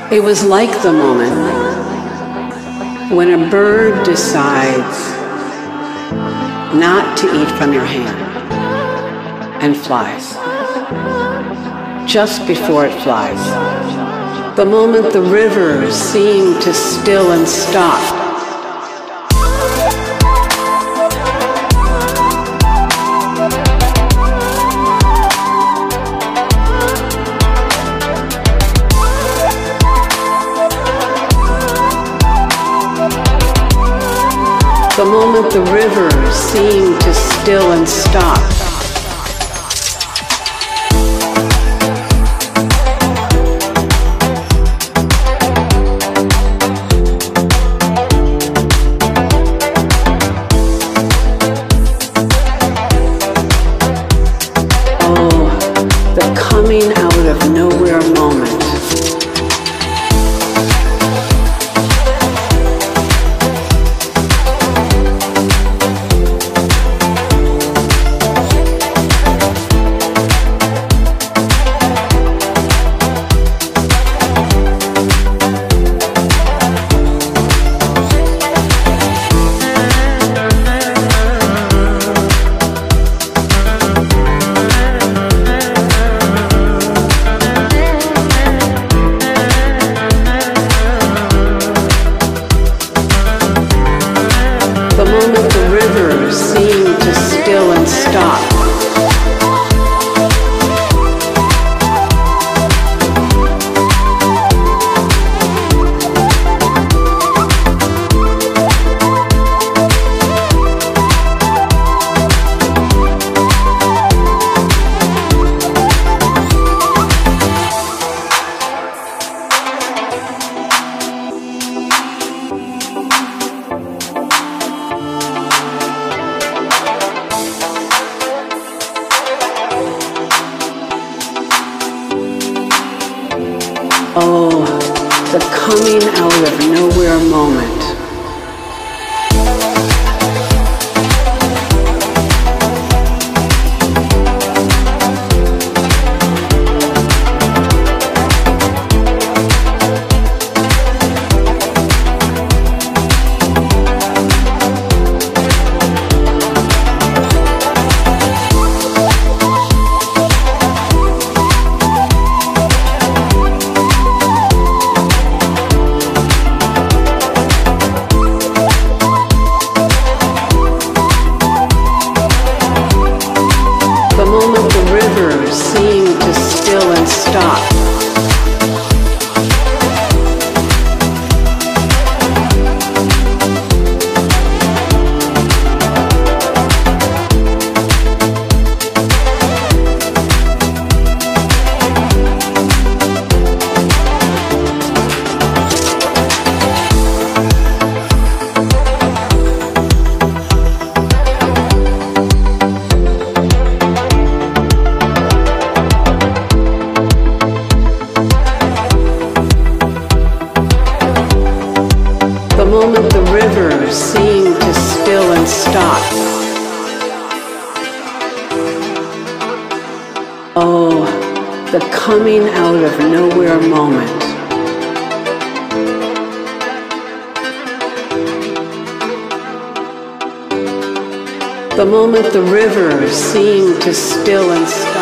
It was like the moment when a bird decides not to eat from your hand and flies. Just before it flies, the moment the river seemed to still and stop. The moment the river seemed to still and stop. Oh, the coming out of nowhere moment. The moment the river seemed to still and stop. Oh, the coming out of nowhere moment. The moment the river seemed to still and stop. The moment the river seemed to still and stop. Oh, the coming out of nowhere moment. The moment the river seemed to still and stop.